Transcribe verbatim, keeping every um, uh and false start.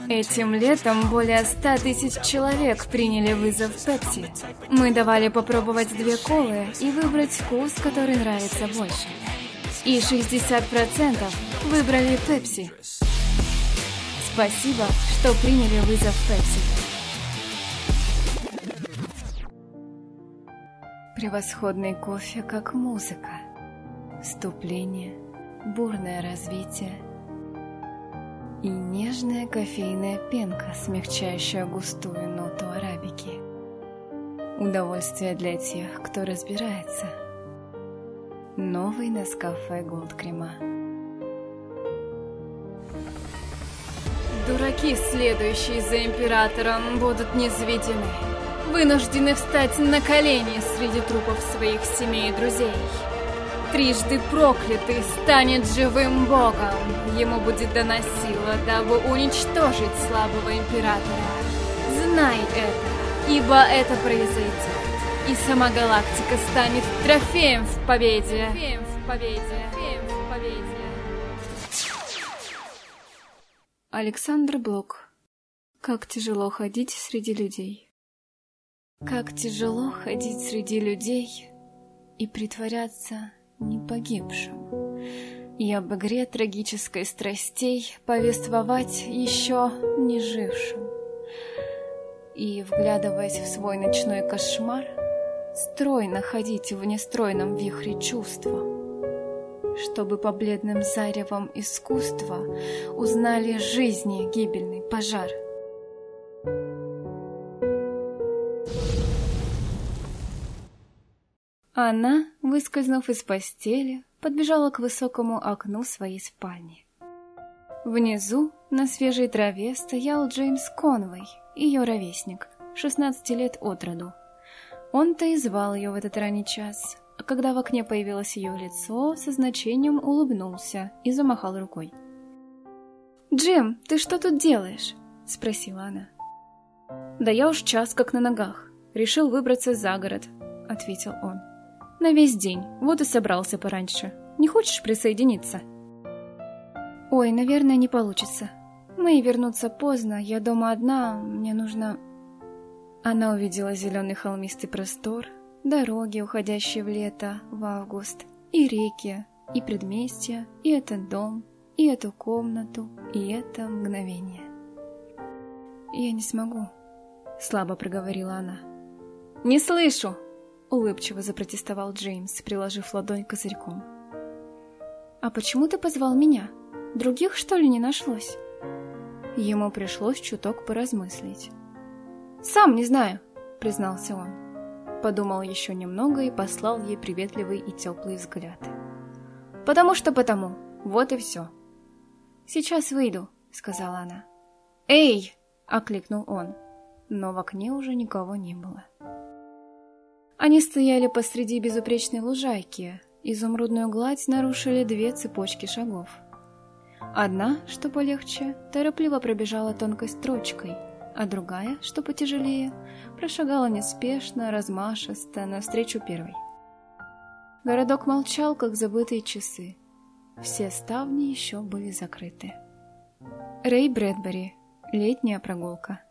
Этим летом более ста тысяч человек приняли вызов Пепси. Мы давали попробовать две колы и выбрать вкус, который нравится больше. И шестьдесят процентов выбрали Пепси. Спасибо, что приняли вызов Пепси. Превосходный кофе, как музыка. Вступление, бурное развитие и нежная кофейная пенка, смягчающая густую ноту арабики. Удовольствие для тех, кто разбирается. Новый Нескафе Голд Крема. Дураки, следующие за императором, будут низведены, вынуждены встать на колени среди трупов своих семей и друзей. Трижды проклятый станет живым богом. Ему будет дана сила, дабы уничтожить слабого императора. Знай это, ибо это произойдет. И сама галактика станет трофеем в победе. Трофеем в победе. Трофеем в победе. Александр Блок. Как тяжело ходить среди людей. Как тяжело ходить среди людей и притворяться не погибшим, и об игре трагической страстей повествовать еще не жившим, и, вглядываясь в свой ночной кошмар, стройно ходить в нестройном вихре чувства, чтобы по бледным заревам искусства узнали жизни гибельный пожар. Она, выскользнув из постели, подбежала к высокому окну своей спальни. Внизу, на свежей траве, стоял Джеймс Конвей, ее ровесник, шестнадцати лет от роду. Он-то и звал ее в этот ранний час, а когда в окне появилось ее лицо, со значением улыбнулся и замахал рукой. «Джим, ты что тут делаешь?» — спросила она. «Да я уж час как на ногах. Решил выбраться за город», — ответил он. «На весь день, вот и собрался пораньше. Не хочешь присоединиться?» «Ой, наверное, не получится. Мэй вернутся поздно, я дома одна, мне нужно...» Она увидела зеленый холмистый простор, дороги, уходящие в лето, в август, и реки, и предместья, и этот дом, и эту комнату, и это мгновение. «Я не смогу», — слабо проговорила она. «Не слышу!» — улыбчиво запротестовал Джеймс, приложив ладонь козырьком. «А почему ты позвал меня? Других, что ли, не нашлось?» Ему пришлось чуток поразмыслить. «Сам не знаю», — признался он. Подумал еще немного и послал ей приветливый и теплый взгляд. «Потому что потому. Вот и все». «Сейчас выйду», — сказала она. «Эй!» — окликнул он. Но в окне уже никого не было. Они стояли посреди безупречной лужайки. Изумрудную гладь нарушили две цепочки шагов. Одна, что полегче, торопливо пробежала тонкой строчкой, а другая, что потяжелее, прошагала неспешно, размашисто, навстречу первой. Городок молчал, как забытые часы. Все ставни еще были закрыты. Рэй Брэдбери. Летняя прогулка.